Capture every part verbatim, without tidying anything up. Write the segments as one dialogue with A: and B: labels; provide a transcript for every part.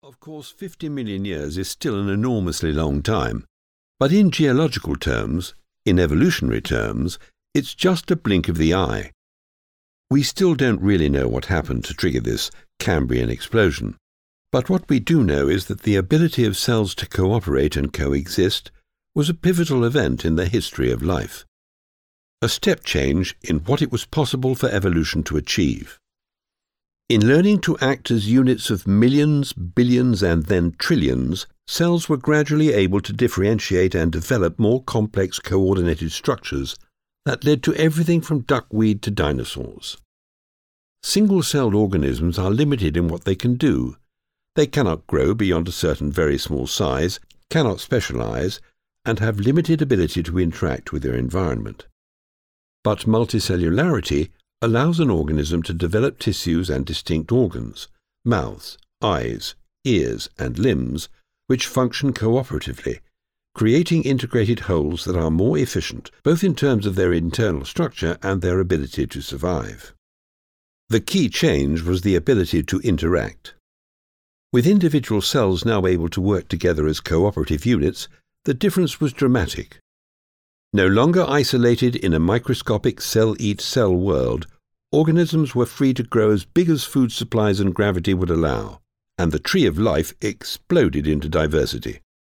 A: Of course, fifty million years is still an enormously long time, but in geological terms, in evolutionary terms, it's just a blink of the eye. We still don't really know what happened to trigger this Cambrian explosion, but what we do know is that the ability of cells to cooperate and coexist was a pivotal event in the history of life, a step change in what it was possible for evolution to achieve. In learning to act as units of millions, billions, and then trillions, cells were gradually able to differentiate and develop more complex coordinated structures that led to everything from duckweed to dinosaurs. Single-celled organisms are limited in what they can do. They cannot grow beyond a certain very small size, cannot specialize, and have limited ability to interact with their environment. But multicellularity allows an organism to develop tissues and distinct organs, mouths, eyes, ears, and limbs, which function cooperatively, creating integrated wholes that are more efficient, both in terms of their internal structure and their ability to survive. The key change was the ability to interact. With individual cells now able to work together as cooperative units, the difference was dramatic. No longer isolated in a microscopic cell-eat-cell world, organisms were free to grow as big as food supplies and gravity would allow, and the tree of life exploded into diversity.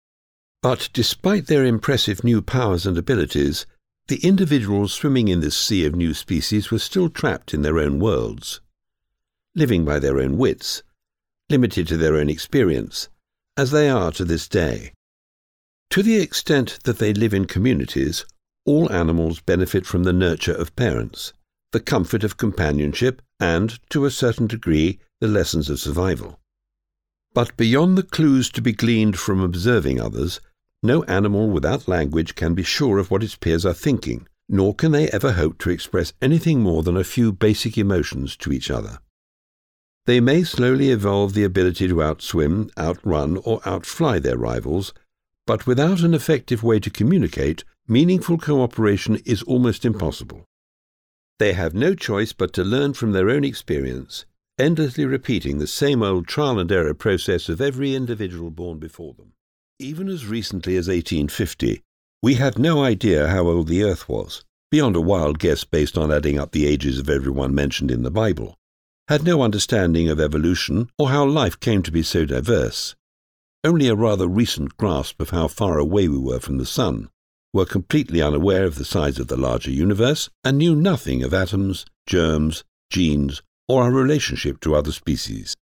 A: But despite their impressive new powers and abilities, the individuals swimming in this sea of new species were still trapped in their own worlds, living by their own wits, limited to their own experience, as they are to this day. To the extent that they live in communities, all animals benefit from the nurture of parents, the comfort of companionship, and, to a certain degree, the lessons of survival. But beyond the clues to be gleaned from observing others, no animal without language can be sure of what its peers are thinking, nor can they ever hope to express anything more than a few basic emotions to each other. They may slowly evolve the ability to outswim, outrun, or outfly their rivals, but without an effective way to communicate, meaningful cooperation is almost impossible. They have no choice but to learn from their own experience, endlessly repeating the same old trial-and-error process of every individual born before them. Even as recently as eighteen fifty, we had no idea how old the Earth was, beyond a wild guess based on adding up the ages of everyone mentioned in the Bible, had no understanding of evolution or how life came to be so diverse. Only a rather recent grasp of how far away we were from the Sun, were completely unaware of the size of the larger universe, and knew nothing of atoms, germs, genes, or our relationship to other species.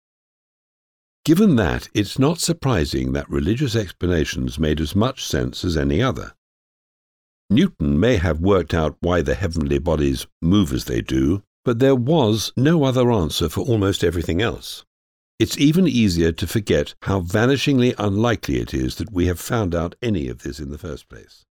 A: Given that, it's not surprising that religious explanations made as much sense as any other. Newton may have worked out why the heavenly bodies move as they do, but there was no other answer for almost everything else. It's even easier to forget how vanishingly unlikely it is that we have found out any of this in the first place.